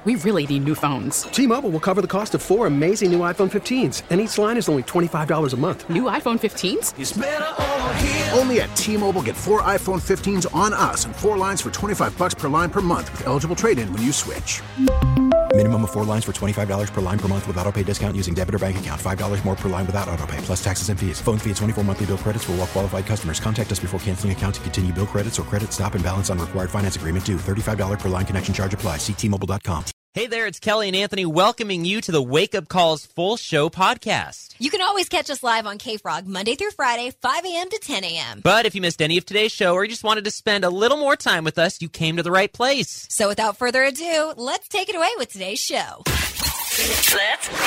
We really need new phones. T-Mobile will cover the cost of 4 amazing new iPhone 15s, and each line is only $25 a month. New iPhone 15s? It's better over here. Only at T-Mobile, get 4 iPhone 15s on us and 4 lines for $25 per line per month with eligible trade-in when you switch. Minimum of 4 lines for $25 per line per month with autopay discount using debit or bank account. $5 more per line without autopay, plus taxes and fees. Phone fee at 24 monthly bill credits for well-qualified customers. Contact us before canceling account to continue bill credits or credit stop and balance on required finance agreement due. $35 per line connection charge applies. See T-Mobile.com. Hey there, it's Kelly and Anthony welcoming you to the Wake Up Calls Full Show podcast. You can always catch us live on K-Frog Monday through Friday, 5 a.m. to 10 a.m. But if you missed any of today's show or you just wanted to spend a little more time with us, you came to the right place. So without further ado, let's take it away with today's show. Let's go!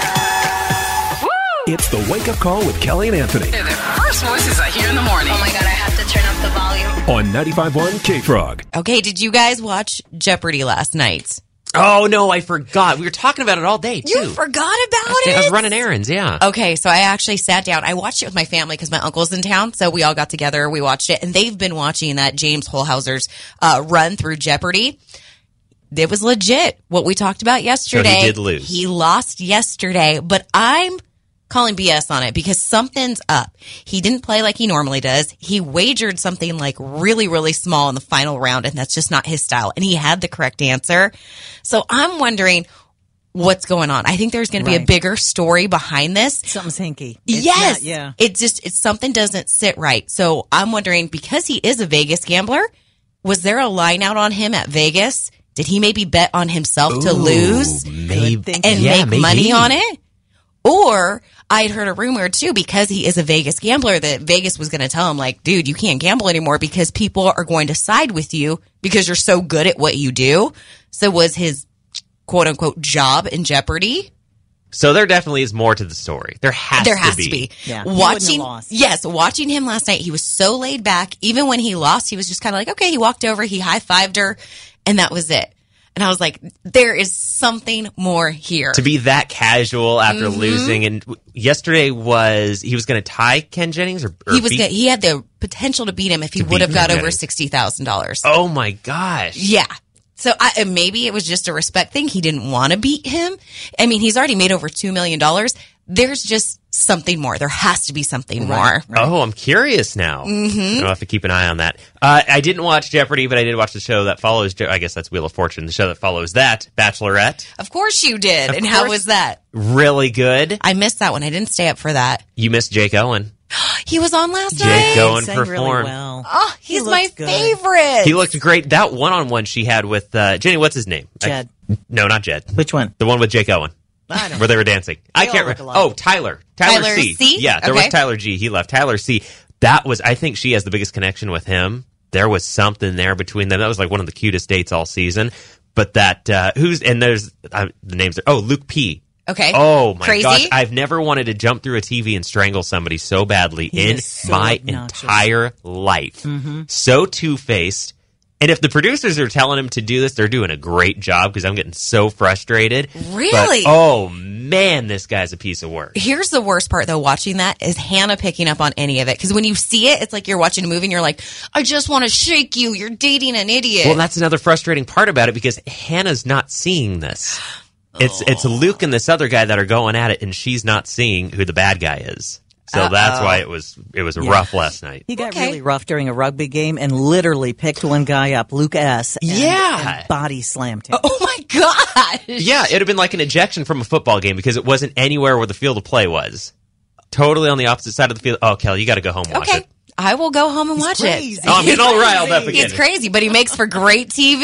It's the Wake Up Call with Kelly and Anthony. They're the first voices I hear in the morning. Oh my God, I have to turn up the volume. On 95.1 K-Frog. Okay, did you guys watch Jeopardy last night? Oh, no, I forgot. We were talking about it all day, too. You forgot about it? I was running errands, yeah. Okay, so I actually sat down. I watched it with my family because my uncle's in town, so we all got together. We watched it, and they've been watching that James Holzhauer's run through Jeopardy. It was legit, what we talked about yesterday. So he did lose. He lost yesterday, but I'm calling BS on it because something's up. He didn't play like he normally does. He wagered something like really, really small in the final round, and that's just not his style. And he had the correct answer. So I'm wondering what's going on. I think there's going to be a bigger story behind this. Something's hinky. Yes. It's something doesn't sit right. So I'm wondering, because he is a Vegas gambler, was there a line out on him at Vegas? Did he maybe bet on himself to lose maybe. and make money on it? Or I'd heard a rumor, too, because he is a Vegas gambler, that Vegas was going to tell him, like, dude, you can't gamble anymore because people are going to side with you because you're so good at what you do. So was his quote-unquote job in jeopardy? So there definitely is more to the story. There has to be. Yeah. Watching him last night, he was so laid back. Even when he lost, he was just kind of like, okay, he walked over, he high-fived her, and that was it. And I was like, there is something more here. To be that casual after losing. And yesterday he was going to tie Ken Jennings? He had the potential to beat him if he would have got over $60,000. Oh, my gosh. Yeah. So maybe it was just a respect thing. He didn't want to beat him. I mean, he's already made over $2 million. There's just something more. There has to be something more. Right. Oh, I'm curious now. I'll have to keep an eye on that. I didn't watch Jeopardy, but I did watch the show that follows. I guess that's Wheel of Fortune. The show that follows that, Bachelorette. Of course you did. And how was that? Really good. I missed that one. I didn't stay up for that. You missed Jake Owen. He was on last night. Jake Owen performed. Really well. Oh, he's my favorite. He looked great. That one-on-one she had with Jenny, what's his name? Jed. No, not Jed. Which one? The one with Jake Owen. I don't where they were dancing. I can't remember. Oh, Tyler. Tyler C. Yeah, there was Tyler G. He left. Tyler C. I think she has the biggest connection with him. There was something there between them. That was like one of the cutest dates all season. But there's the names. Luke P. Okay. Oh, my Crazy. gosh. I've never wanted to jump through a TV and strangle somebody so badly in my entire life. So two-faced. And if the producers are telling him to do this, they're doing a great job because I'm getting so frustrated. Really? But, oh, man, this guy's a piece of work. Here's the worst part, though, watching that is Hannah picking up on any of it. Because when you see it, it's like you're watching a movie and you're like, I just want to shake you. You're dating an idiot. Well, that's another frustrating part about it because Hannah's not seeing this. It's Luke and this other guy that are going at it, and she's not seeing who the bad guy is. So that's why it was rough last night. He got really rough during a rugby game and literally picked one guy up, Luke S., and body slammed him. Oh, my gosh. Yeah, it would have been like an ejection from a football game because it wasn't anywhere where the field of play was. Totally on the opposite side of the field. Oh, Kelly, you got to go home and watch it. I will go home and watch it. Oh, I'm getting all riled up again. He's crazy, but he makes for great TV.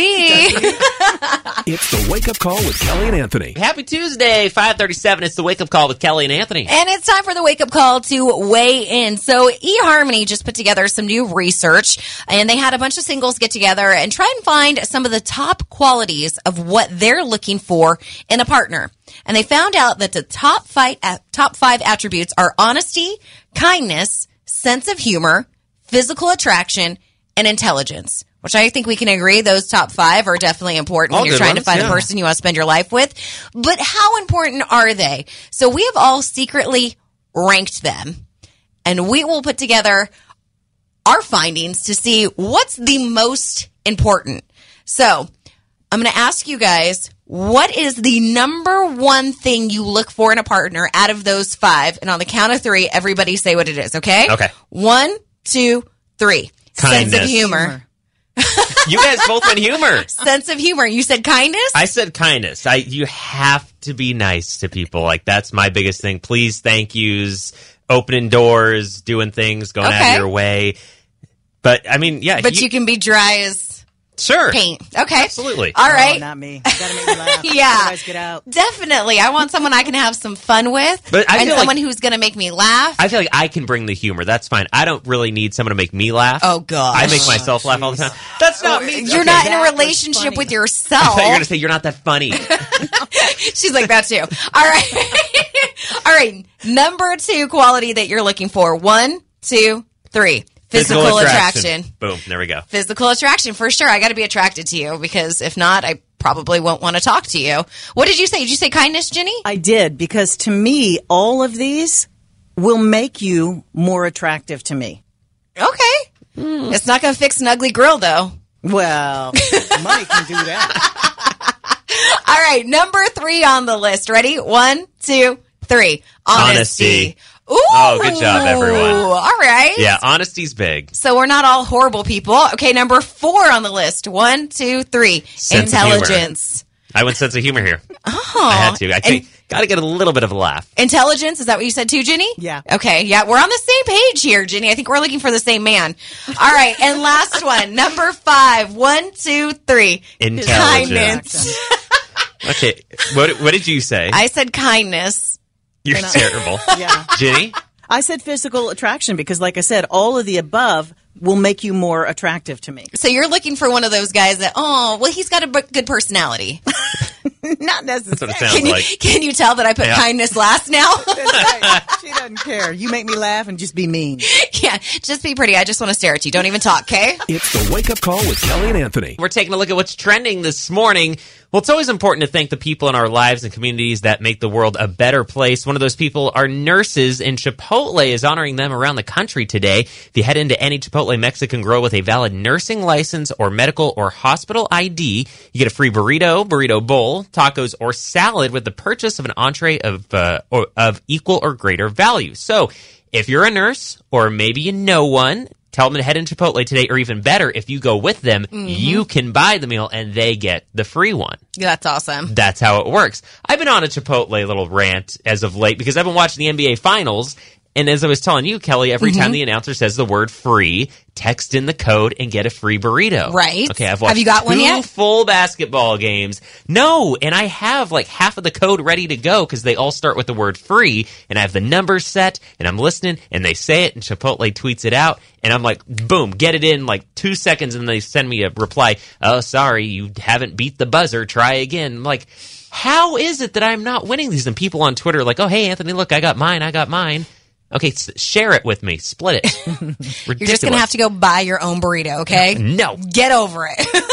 It's the Wake Up Call with Kelly and Anthony. Happy Tuesday, 5:37. It's the Wake Up Call with Kelly and Anthony. And it's time for the Wake Up Call to weigh in. So eHarmony just put together some new research, and they had a bunch of singles get together and try and find some of the top qualities of what they're looking for in a partner. And they found out that the top five attributes are honesty, kindness, sense of humor, physical attraction, and intelligence, which I think we can agree those top 5 are definitely important when you're trying to find a person you want to spend your life with. But how important are they? So we have all secretly ranked them, and we will put together our findings to see what's the most important. So I'm going to ask you guys, What is the number one thing you look for in a partner out of those 5? And on the count of 3, everybody say what it is, okay? Okay. 1, 2, 3. Kindness. Sense of humor. You guys both went humor. Sense of humor. You said kindness? I said kindness. You have to be nice to people. Like, that's my biggest thing. Please, thank yous, opening doors, doing things, going out of your way. But, I mean, yeah. But you can be dry as... Sure. Paint. Okay. Absolutely. All right. Oh, not me. You gotta make me laugh. Yeah. Otherwise, get out. Definitely. I want someone I can have some fun with. But I and feel someone who's going to make me laugh. I feel like I can bring the humor. That's fine. I don't really need someone to make me laugh. Oh, gosh. I make myself laugh all the time. That's not me. You're not in a relationship with yourself. I thought you were going to say you're not that funny. She's like that too. All right. All right. Number 2 quality that you're looking for. 1, 2, 3. Physical attraction. Boom. There we go. Physical attraction, for sure. I got to be attracted to you because if not, I probably won't want to talk to you. What did you say? Did you say kindness, Jenny? I did, because to me, all of these will make you more attractive to me. Okay. It's not going to fix an ugly grill, though. Well, money can do that. All right. Number 3 on the list. Ready? 1, 2, 3. Honesty. Ooh. Oh, good job, everyone. All right. Yeah, honesty's big. So we're not all horrible people. Okay, number 4 on the list. 1, 2, 3. Sense Intelligence. I went sense of humor here. Oh. I had to. I think got to get a little bit of a laugh. Intelligence, is that what you said too, Jenny? Yeah. Okay, yeah, we're on the same page here, Jenny. I think we're looking for the same man. All right, and last one, number 5. 1, 2, 3. Intelligence. Okay, what did you say? I said kindness. You're terrible. Yeah. Jenny? I said physical attraction because, like I said, all of the above will make you more attractive to me. So you're looking for one of those guys that, he's got a good personality. Not necessarily. That's what it sounds like. Can you tell that I put kindness last now? That's right. She doesn't care. You make me laugh and just be mean. Yeah, just be pretty. I just want to stare at you. Don't even talk, okay? It's the Wake Up Call with Kelly and Anthony. We're taking a look at what's trending this morning. Well, it's always important to thank the people in our lives and communities that make the world a better place. One of those people are nurses, and Chipotle is honoring them around the country today. If you head into any Chipotle Mexican grill with a valid nursing license or medical or hospital ID, you get a free burrito bowl, tacos, or salad with the purchase of an entree of equal or greater value. So if you're a nurse or maybe you know one, tell them to head in Chipotle today, or even better, if you go with them, you can buy the meal and they get the free one. That's awesome. That's how it works. I've been on a Chipotle little rant as of late because I've been watching the NBA Finals. And as I was telling you, Kelly, every time the announcer says the word free, text in the code and get a free burrito. Right. Okay, I've watched Have you got one yet? 2 full basketball games. No, and I have like half of the code ready to go because they all start with the word free, and I have the numbers set, and I'm listening, and they say it, and Chipotle tweets it out, and I'm like, boom, get it in like 2 seconds, and they send me a reply, oh, sorry, you haven't beat the buzzer, try again. I'm like, how is it that I'm not winning these? And people on Twitter are like, oh, hey, Anthony, look, I got mine. Okay, share it with me. Split it. Ridiculous. You're just going to have to go buy your own burrito, okay? No. Get over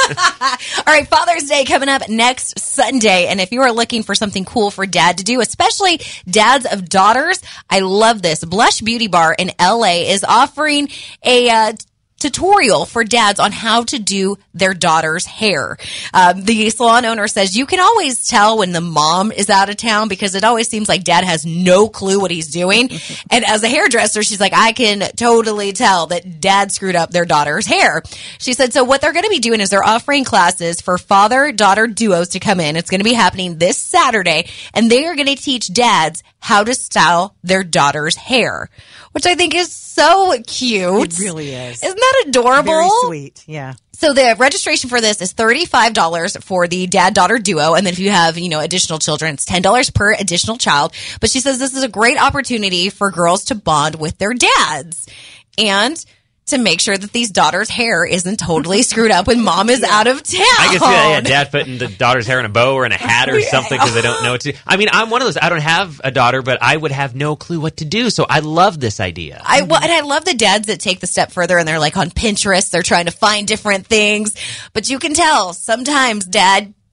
it. All right, Father's Day coming up next Sunday. And if you are looking for something cool for dad to do, especially dads of daughters, I love this. Blush Beauty Bar in LA is offering a tutorial for dads on how to do their daughter's hair. The salon owner says you can always tell when the mom is out of town because it always seems like dad has no clue what he's doing. And as a hairdresser, she's like, I can totally tell that dad screwed up their daughter's hair. She said, so what they're going to be doing is they're offering classes for father-daughter duos to come in. It's going to be happening this Saturday, and they are going to teach dads how to style their daughter's hair, which I think is so cute. It really is. Isn't that adorable? Very sweet, yeah. So the registration for this is $35 for the dad-daughter duo, and then if you have, additional children, it's $10 per additional child. But she says this is a great opportunity for girls to bond with their dads and to make sure that these daughters' hair isn't totally screwed up when mom is out of town. I can see that, yeah, dad putting the daughter's hair in a bow or in a hat or something because they don't know what to do. I mean, I'm one of those. I don't have a daughter, but I would have no clue what to do. So I love this idea. And I love the dads that take the step further and they're like on Pinterest. They're trying to find different things. But you can tell sometimes dad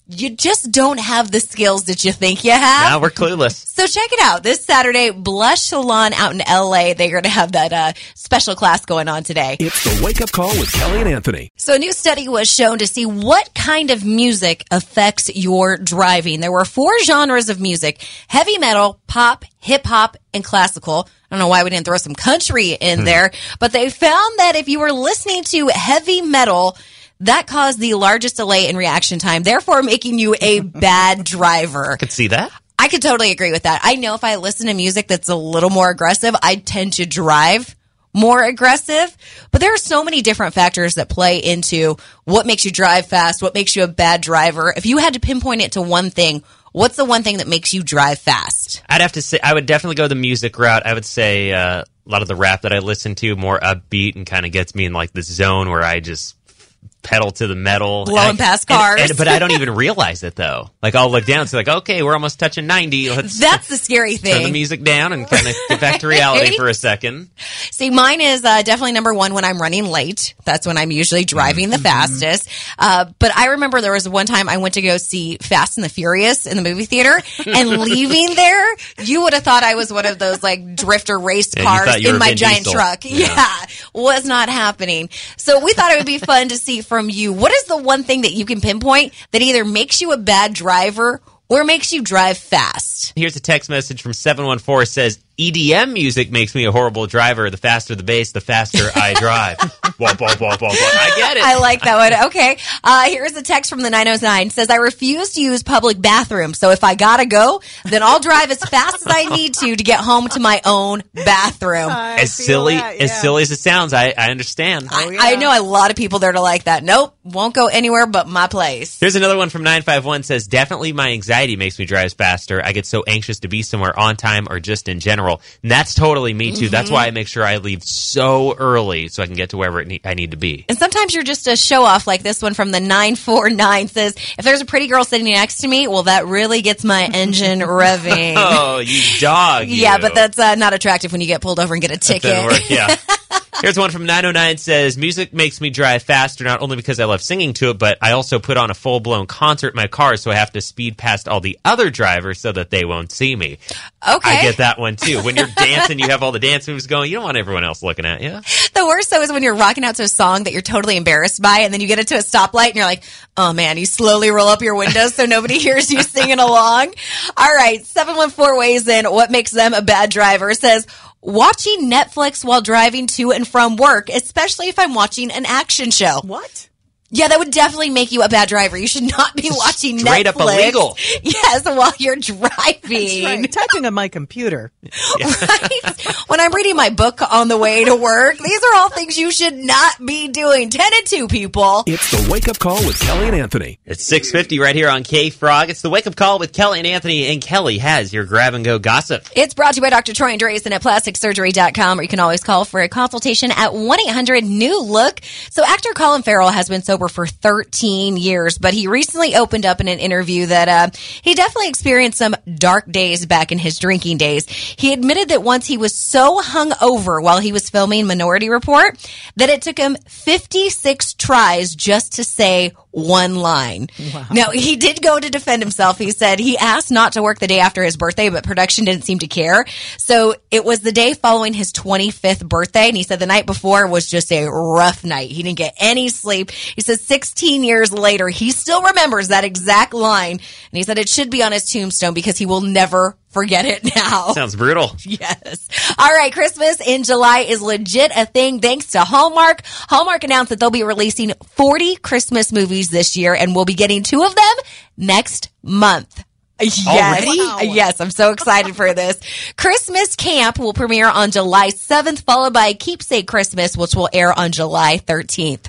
you just don't have the skills that you think you have. Now we're clueless. So check it out. This Saturday, Blush Salon out in LA, they're going to have that special class going on today. It's the Wake Up Call with Kelly and Anthony. So a new study was shown to see what kind of music affects your driving. There were 4 genres of music: heavy metal, pop, hip hop, and classical. I don't know why we didn't throw some country in there, but they found that if you were listening to heavy metal, that caused the largest delay in reaction time, therefore making you a bad driver. I could see that. I could totally agree with that. I know if I listen to music that's a little more aggressive, I tend to drive more aggressive. But there are so many different factors that play into what makes you drive fast, what makes you a bad driver. If you had to pinpoint it to one thing, what's the one thing that makes you drive fast? I'd have to say, I would definitely go the music route. I would say a lot of the rap that I listen to, more upbeat and kind of gets me in like this zone where I just pedal to the metal. Blowing past cars. But I don't even realize it, though. Like, I'll look down and say, like, okay, we're almost touching 90. That's the scary thing. Turn the music down and kind of get back to reality for a second. See, mine is definitely number one when I'm running late. That's when I'm usually driving the fastest. But I remember there was one time I went to go see Fast and the Furious in the movie theater, and leaving there, you would have thought I was one of those, like, drifter race cars in my giant truck. Yeah, was not happening. So we thought it would be fun to see from you, what is the one thing that you can pinpoint that either makes you a bad driver or makes you drive fast? Here's a text message from 714. It says, EDM music makes me a horrible driver. The faster the bass, the faster I drive. Blah, blah, blah, blah, blah. I get it. I like that one. Okay. Here's a text from the 909. It says, I refuse to use public bathrooms. So if I gotta go, then I'll drive as fast as I need to get home to my own bathroom. As silly as it sounds, I understand. I know a lot of people that are like that. Nope. Won't go anywhere but my place. Here's another one from 951. Says, definitely my anxiety makes me drive faster. I get so anxious to be somewhere on time or just in general. And that's totally me too. That's why I make sure I leave so early so I can get to wherever I need to be. And sometimes you're just a show off, like this one from the 949 says, if there's a pretty girl sitting next to me, well, that really gets my engine revving. Oh, you dog. Yeah, but that's not attractive when you get pulled over and get a ticket. That doesn't work, yeah. Here's one from 909 says, music makes me drive faster, not only because I love singing to it, but I also put on a full-blown concert in my car, so I have to speed past all the other drivers so that they won't see me. Okay. I get that one, too. When you're dancing, you have all the dance moves going. You don't want everyone else looking at you. The worst, though, is when you're rocking out to a song that you're totally embarrassed by, and then you get it to a stoplight, and you're like, oh, man, you slowly roll up your windows so nobody hears you singing along. All right, 714 weighs in. What makes them a bad driver? Says, watching Netflix while driving to and from work, especially if I'm watching an action show. What? Yeah, that would definitely make you a bad driver. You should not be watching straight Netflix. Up illegal. Yes, while you're driving. That's right. Typing on my computer. Right? When I'm reading my book on the way to work, these are all things you should not be doing. 10 and 2, people. It's the Wake Up Call with Kelly and Anthony. It's 6:50 right here on K-Frog. It's the Wake Up Call with Kelly and Anthony, and Kelly has your grab-and-go gossip. It's brought to you by Dr. Troy Andreasen at plasticsurgery.com, or you can always call for a consultation at 1-800-NEW-LOOK. So actor Colin Farrell has been sober for 13 years, but he recently opened up in an interview that he definitely experienced some dark days back in his drinking days. He admitted that once he was so hungover while he was filming Minority Report that it took him 56 tries just to say one line. Wow. Now, he did go to defend himself. He said he asked not to work the day after his birthday, but production didn't seem to care. So it was the day following his 25th birthday, and he said the night before was just a rough night. He didn't get any sleep. He said 16 years later, he still remembers that exact line, and he said it should be on his tombstone because he will never forget it now. Sounds brutal. Yes. All right. Christmas in July is legit a thing thanks to Hallmark. Hallmark announced that they'll be releasing 40 Christmas movies this year, and we'll be getting 2 of them next month. Yes. Already? Wow. Yes, I'm so excited for this. Christmas Camp will premiere on July 7th, followed by Keepsake Christmas, which will air on July 13th.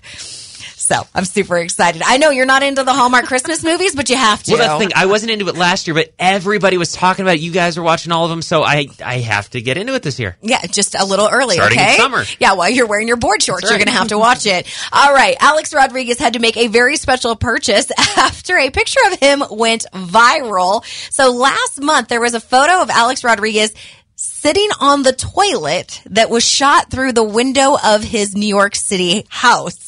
So I'm super excited. I know you're not into the Hallmark Christmas movies, but you have to. Well, that's the thing. I wasn't into it last year, but everybody was talking about it. You guys were watching all of them, so I have to get into it this year. Yeah, just a little early, starting okay? in summer. Yeah, while you're wearing your board shorts, you're going to have to watch it. All right, Alex Rodriguez had to make a very special purchase after a picture of him went viral. So last month, there was a photo of Alex Rodriguez sitting on the toilet that was shot through the window of his New York City house.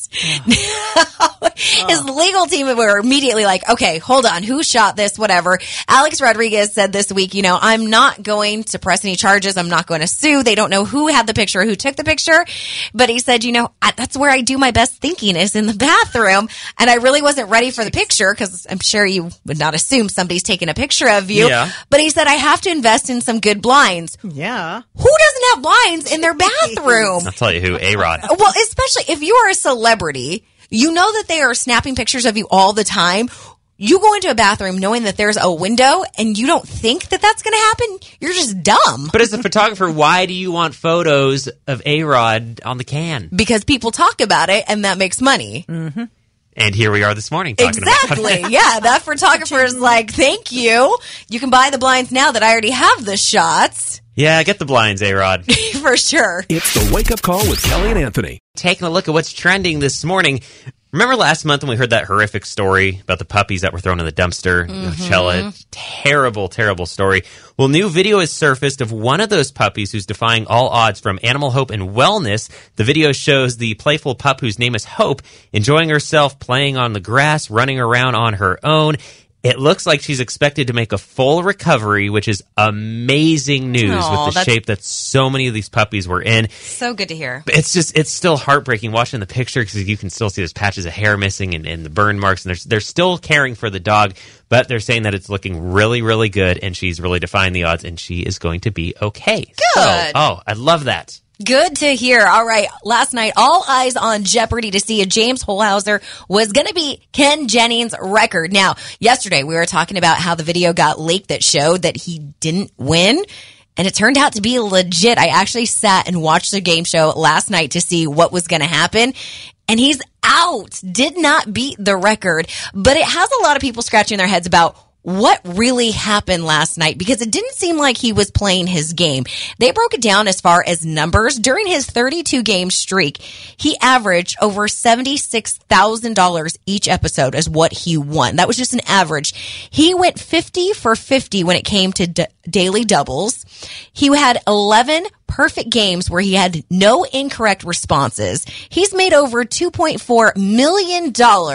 His legal team were immediately like, okay, hold on, who shot this, whatever. Alex Rodriguez said this week, I'm not going to press any charges. I'm not going to sue. They don't know who had the picture or who took the picture. But he said, that's where I do my best thinking is in the bathroom. And I really wasn't ready for the picture because I'm sure you would not assume somebody's taking a picture of you. Yeah. But he said, I have to invest in some good blinds. Yeah. Who doesn't have blinds in their bathroom? I'll tell you who, A-Rod. Well, especially if you are a celebrity, you know that they are snapping pictures of you all the time. You go into a bathroom knowing that there's a window and you don't think that that's going to happen. You're just dumb. But as a photographer, why do you want photos of A-Rod on the can? Because people talk about it and that makes money. Mm-hmm. And here we are this morning talking about it. Yeah, that photographer is like, thank you. You can buy the blinds now that I already have the shots. Yeah, get the blinds, A-Rod. For sure. It's the Wake Up Call with Kelly and Anthony. Taking a look at what's trending this morning. Remember last month when we heard that horrific story about the puppies that were thrown in the dumpster? Coachella. Terrible, terrible story. Well, new video has surfaced of one of those puppies who's defying all odds from Animal Hope and Wellness. The video shows the playful pup whose name is Hope enjoying herself, playing on the grass, running around on her own. It looks like she's expected to make a full recovery, which is amazing news with the shape that so many of these puppies were in. So good to hear. But it's still heartbreaking watching the picture because you can still see there's patches of hair missing and the burn marks. And they're still caring for the dog, but they're saying that it's looking really, really good. And she's really defying the odds and she is going to be okay. Good. So, I love that. Good to hear. All right. Last night, all eyes on Jeopardy to see if James Holhauser was going to beat Ken Jennings' record. Now, yesterday we were talking about how the video got leaked that showed that he didn't win. And it turned out to be legit. I actually sat and watched the game show last night to see what was going to happen. And he's out. Did not beat the record. But it has a lot of people scratching their heads about what really happened last night because it didn't seem like he was playing his game. They broke it down as far as numbers. During his 32-game streak, he averaged over $76,000 each episode is what he won. That was just an average. He went 50 for 50 when it came to daily doubles. He had 11 perfect games where he had no incorrect responses. He's made over $2.4 million.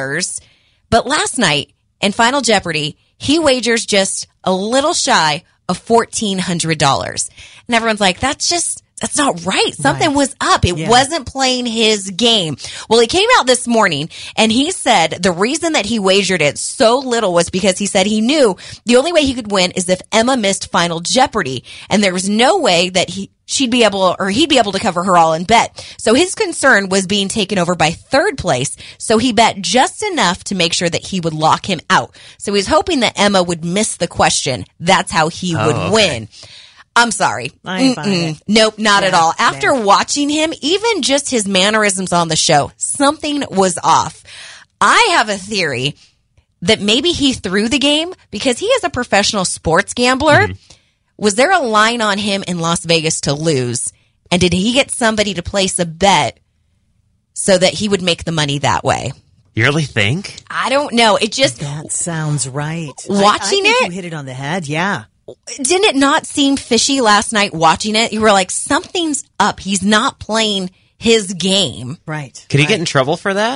But last night in Final Jeopardy, he wagers just a little shy of $1,400. And everyone's like, that's not right. Something was up. It wasn't playing his game. Well, he came out this morning and he said the reason that he wagered it so little was because he said he knew the only way he could win is if Emma missed Final Jeopardy. And there was no way that he'd be able to cover her all in bet. So his concern was being taken over by third place. So he bet just enough to make sure that he would lock him out. So he's hoping that Emma would miss the question. That's how he would win. I'm sorry. Nope, not at all. After watching him, even just his mannerisms on the show, something was off. I have a theory that maybe he threw the game because he is a professional sports gambler. Was there a line on him in Las Vegas to lose? And did he get somebody to place a bet so that he would make the money that way? You really think? I don't know. That sounds right. Watching I think it, you hit it on the head. Yeah. Didn't it not seem fishy last night watching it? You were like, something's up. He's not playing his game. Right. Could he get in trouble for that?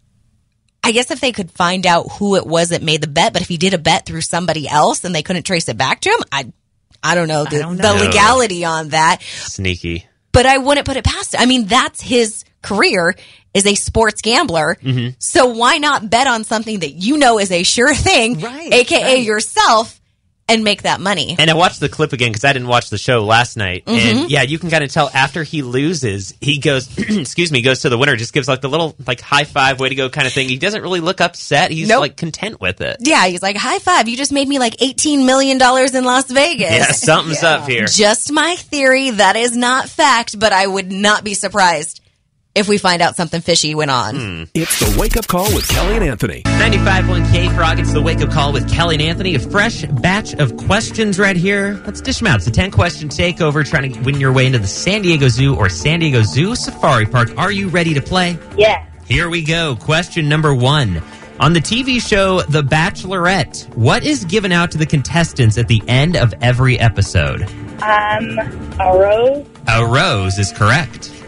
I guess if they could find out who it was that made the bet, but if he did a bet through somebody else and they couldn't trace it back to him, I don't know the legality on that. Sneaky. But I wouldn't put it past him. I mean, that's his career is a sports gambler. So why not bet on something that you know is a sure thing, aka yourself, and make that money? And I watched the clip again because I didn't watch the show last night. And yeah, you can kind of tell after he loses, he goes, goes to the winner, just gives like the little like high five, way to go kind of thing. He doesn't really look upset. He's like content with it. Yeah, he's like, high five. You just made me like $18 million in Las Vegas. Yeah, something's up here. Just my theory. That is not fact, but I would not be surprised if we find out something fishy went on. It's the Wake Up Call with Kelly and Anthony. 95.1 KFROG, it's the Wake Up Call with Kelly and Anthony. A fresh batch of questions right here. Let's dish them out. It's a 10-question takeover trying to win your way into the San Diego Zoo or San Diego Zoo Safari Park. Are you ready to play? Yeah. Here we go. Question number 1. On the TV show The Bachelorette, what is given out to the contestants at the end of every episode? A rose. A rose is correct.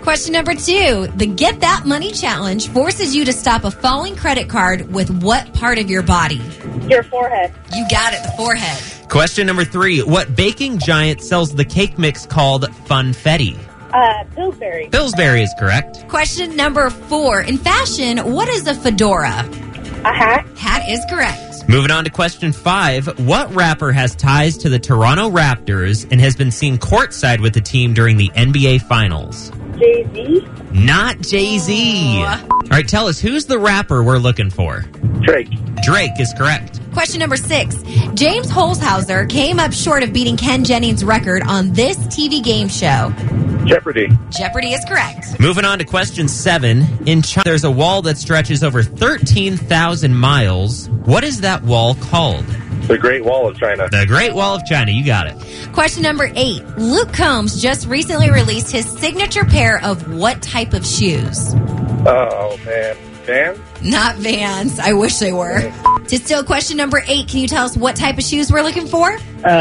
Question number 2. The Get That Money Challenge forces you to stop a falling credit card with what part of your body? Your forehead. You got it, the forehead. Question number 3. What baking giant sells the cake mix called Funfetti? Pillsbury. Pillsbury is correct. Question number 4. In fashion, what is a fedora? A hat. Hat is correct. Moving on to question 5. What rapper has ties to the Toronto Raptors and has been seen courtside with the team during the NBA Finals? Jay-Z. Not Jay-Z. All right, tell us, who's the rapper we're looking for? Drake. Drake is correct. Question number 6. James Holzhauser came up short of beating Ken Jennings' record on this TV game show. Jeopardy. Jeopardy is correct. Moving on to question 7. In China, there's a wall that stretches over 13,000 miles. What is that wall called? The Great Wall of China. The Great Wall of China. You got it. Question number 8. Luke Combs just recently released his signature pair of what type of shoes? Oh, man. Vans? Not Vans. I wish they were. To still question number 8, can you tell us what type of shoes we're looking for?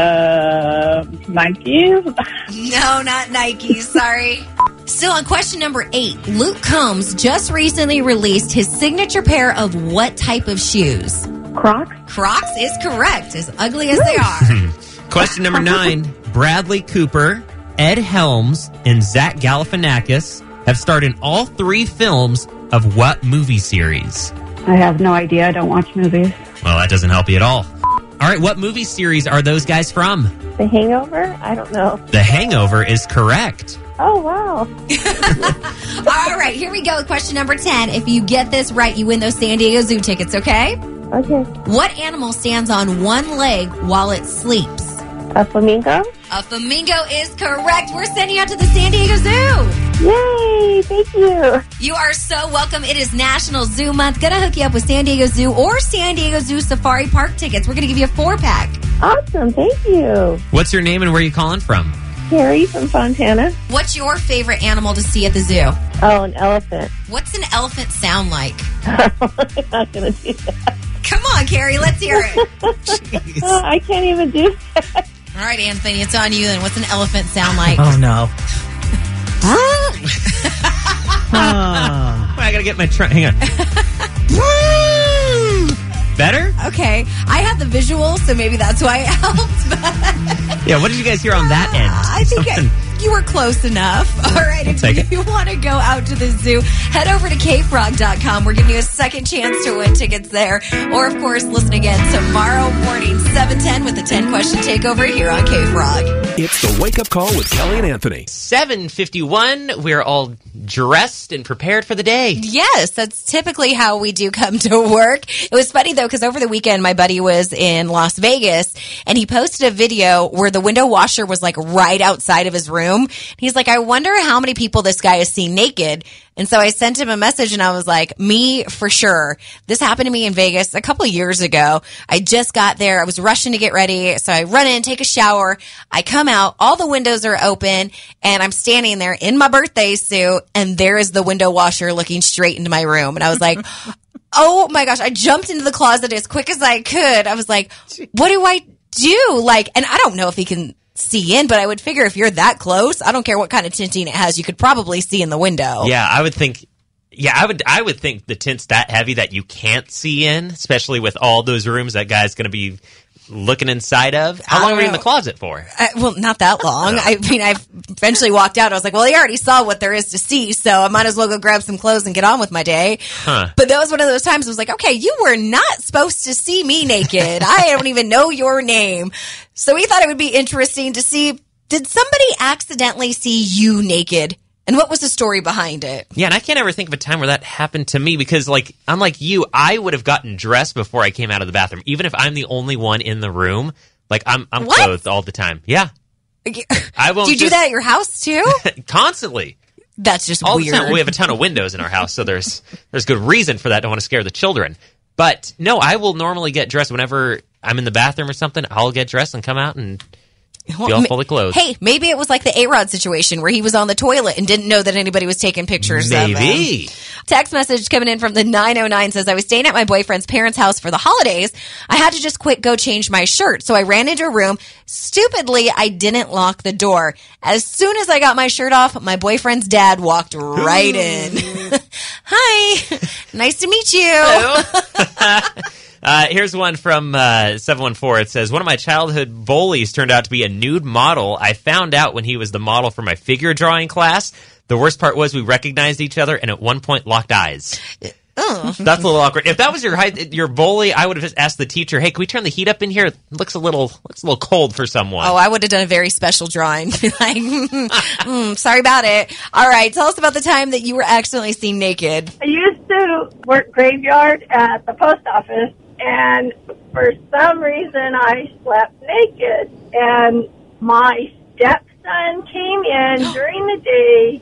Nikes? No, not Nikes. Sorry. Still on question number 8, Luke Combs just recently released his signature pair of what type of shoes? Crocs? Crocs is correct, as ugly as they are. Question number 9. Bradley Cooper, Ed Helms, and Zach Galifianakis have starred in all 3 films of what movie series? I have no idea. I don't watch movies. Well, that doesn't help you at all. All right, what movie series are those guys from? The Hangover? I don't know. The Hangover is correct. Oh, wow. All right, here we go with question number 10. If you get this right, you win those San Diego Zoo tickets, okay? Okay. What animal stands on one leg while it sleeps? A flamingo? A flamingo is correct. We're sending you out to the San Diego Zoo. Yay, thank you. You are so welcome. It is National Zoo Month. Gonna hook you up with San Diego Zoo or San Diego Zoo Safari Park tickets. We're gonna give you a 4-pack. Awesome, thank you. What's your name and where are you calling from? Carrie from Fontana. What's your favorite animal to see at the zoo? Oh, an elephant. What's an elephant sound like? I'm not gonna do that. Come on, Carrie, let's hear it. Oh, I can't even do that. All right, Anthony, it's on you then. What's an elephant sound like? Oh, no. I gotta get my hang on. Better? Okay. I have the visual, so maybe that's why it helped. But Yeah, what did you guys hear on that end? I think you were close enough. All right, if you want to go out to the zoo, head over to kfrog.com. We're giving you a second chance to win tickets there. Or, of course, listen again tomorrow morning, 7:10 with the 10-question takeover here on KFrog. It's the Wake Up Call with Kelly and Anthony. 7:51. We're all dressed and prepared for the day. Yes, that's typically how we do come to work. It was funny, though, because over the weekend, my buddy was in Las Vegas, and he posted a video where the window washer was, like, right outside of his room. He's like, I wonder how many people this guy has seen naked. And so I sent him a message, and I was like, me for sure. This happened to me in Vegas a couple of years ago. I just got there. I was rushing to get ready. So I run in, take a shower. I come out. All the windows are open, and I'm standing there in my birthday suit, and there is the window washer looking straight into my room. And I was like, oh my gosh. I jumped into the closet as quick as I could. I was like, what do I do? Like, and I don't know if he can see in, but I would figure if you're that close, I don't care what kind of tinting it has, you could probably see in the window. Yeah, I would think. Yeah, I would think the tint's that heavy that you can't see in, especially with all those rooms that guy's going to be looking inside of. How long were you in the closet for? Well, not that long. I mean, I eventually walked out. I was like, well, he already saw what there is to see, so I might as well go grab some clothes and get on with my day. But that was one of those times I was like, okay, you were not supposed to see me naked. I don't even know your name. So we thought it would be interesting to see, did somebody accidentally see you naked? And what was the story behind it? Yeah, and I can't ever think of a time where that happened to me because, like, unlike you, I would have gotten dressed before I came out of the bathroom. Even if I'm the only one in the room, like, I'm clothed all the time. Yeah. I won't. Do you do that at your house, too? Constantly. That's just all weird. The time. We have a ton of windows in our house, so there's good reason for that. Don't want to scare the children. But, no, I will normally get dressed whenever I'm in the bathroom or something. I'll get dressed and come out and Be all fully clothed. Hey, maybe it was like the A-Rod situation where he was on the toilet and didn't know that anybody was taking pictures of him. Maybe. Text message coming in from the 909 says, I was staying at my boyfriend's parents' house for the holidays. I had to just quick go change my shirt. So I ran into a room. Stupidly, I didn't lock the door. As soon as I got my shirt off, my boyfriend's dad walked right in. Hi. Nice to meet you. Here's one from 714. It says, one of my childhood bullies turned out to be a nude model. I found out when he was the model for my figure drawing class. The worst part was we recognized each other and at one point locked eyes. That's a little awkward. If that was your bully, I would have just asked the teacher, hey, can we turn the heat up in here? It looks a little cold for someone. Oh, I would have done a very special drawing. Like, sorry about it. All right, tell us about the time that you were accidentally seen naked. I used to work graveyard at the post office, and for some reason I slept naked, and my stepson came in during the day,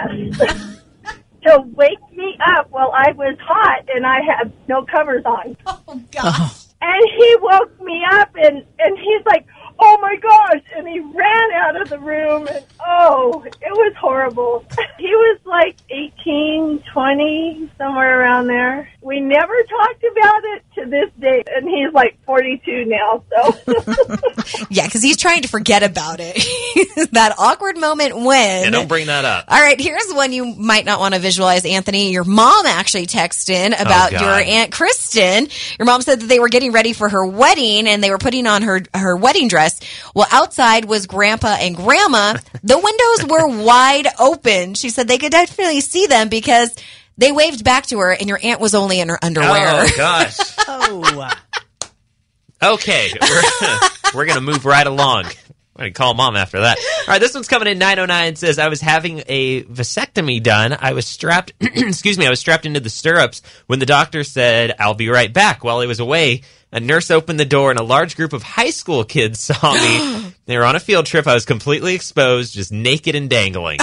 to wake me up while I was hot and I had no covers on. Oh, gosh. And he woke me up and he's like, oh my gosh, and he ran out of the room, and it was horrible. He was like 18, 20, somewhere around there. We never talked about it to this day, and he's like 42 now, so. Yeah, because he's trying to forget about it. That awkward moment when. Yeah, don't bring that up. All right, here's one you might not want to visualize, Anthony. Your mom actually texted in about your Aunt Kristen. Your mom said that they were getting ready for her wedding, and they were putting on her wedding dress. Well, outside was Grandpa and Grandma. The windows were wide open. She said they could definitely see them because they waved back to her, and your aunt was only in her underwear. Oh, gosh. Okay, we're going to move right along. I'm going to call Mom after that. All right, this one's coming in 909. Says, I was having a vasectomy done. I was strapped, I was strapped into the stirrups when the doctor said, I'll be right back. While I was away, a nurse opened the door and a large group of high school kids saw me. They were on a field trip. I was completely exposed, just naked and dangling.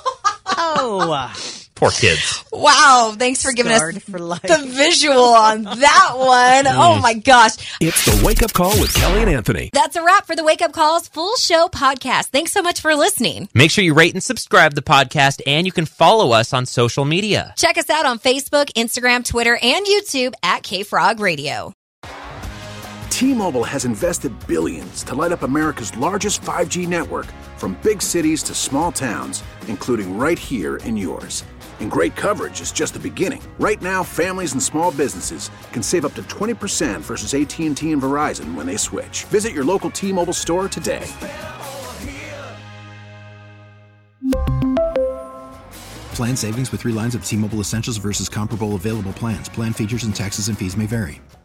Poor kids. Wow. Thanks for giving us the visual on that one. Oh, my gosh. It's the Wake Up Call with Kelly and Anthony. That's a wrap for the Wake Up Calls full show podcast. Thanks so much for listening. Make sure you rate and subscribe to the podcast, and you can follow us on social media. Check us out on Facebook, Instagram, Twitter, and YouTube at KFrog Radio. T-Mobile has invested billions to light up America's largest 5G network, from big cities to small towns, including right here in yours. And great coverage is just the beginning. Right now, families and small businesses can save up to 20% versus AT&T and Verizon when they switch. Visit your local T-Mobile store today. Plan savings with 3 lines of T-Mobile Essentials versus comparable available plans. Plan features and taxes and fees may vary.